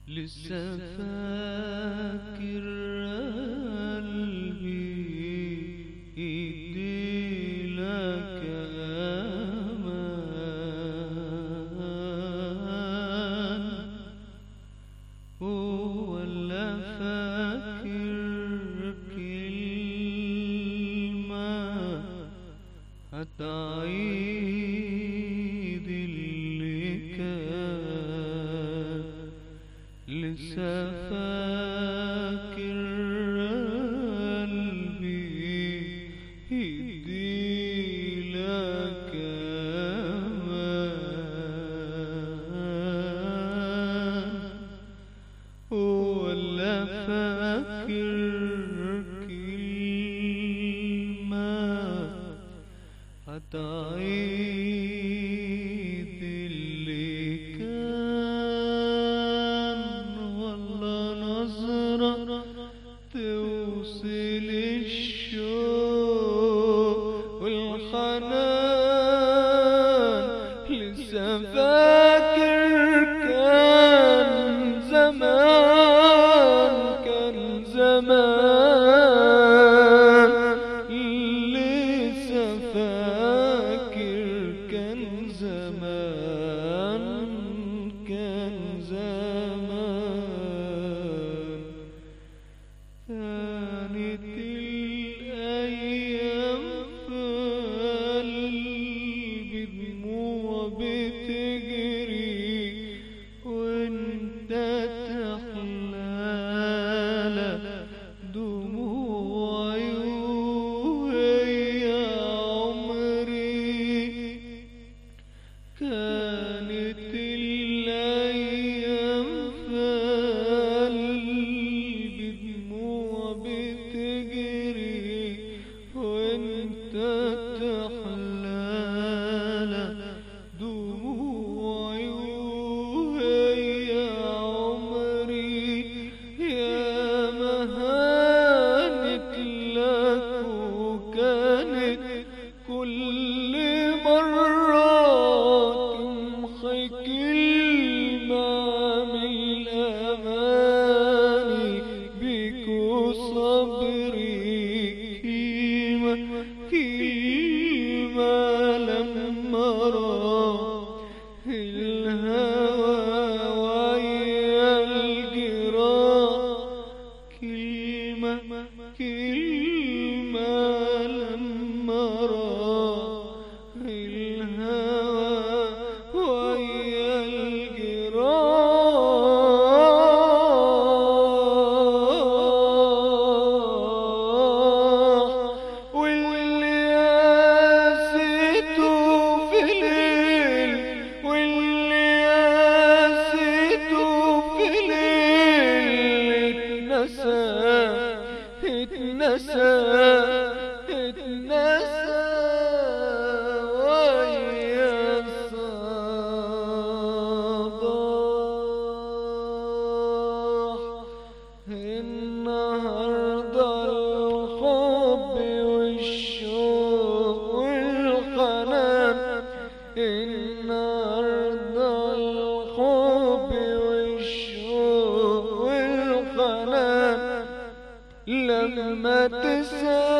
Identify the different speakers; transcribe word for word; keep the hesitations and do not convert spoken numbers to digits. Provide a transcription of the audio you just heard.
Speaker 1: لسه فاكر قلبي يديلك امان، ولا فاكر كلمة هتعيد اللي كان. لسه فاكر قلبي يديلك امان، ولا فاكر كلمة هتعيد اللي كان، والله نظرة توصل الشوق والحنان. لسه فاكر كان زمان، كان زمان. لسه فاكر كان زمان، كان زمان. كانت الأيام في قلبي دموع بتجري، وانت تحلالك دموعي وهي عمري. كانت الأيام في قلبي دموع بتجري، وانت تحلالك دموعي وهي عمري. يا مهانت لك وكانت كل مرة تمحي كلمة من الأماني بك وصبري. كلمة كلمة لما راح الهوى ويا الجراح. كلمة كلمة لما راح الهوى ويا الجراح. واللي قاسيته في ليل، واللي قاسيته في ليل اتنسى، اتنسى، اتنسى ويا الصباح. النهارده الحب والشوق والحنان، النهارده الحب والشوق والحنان. لما تسأل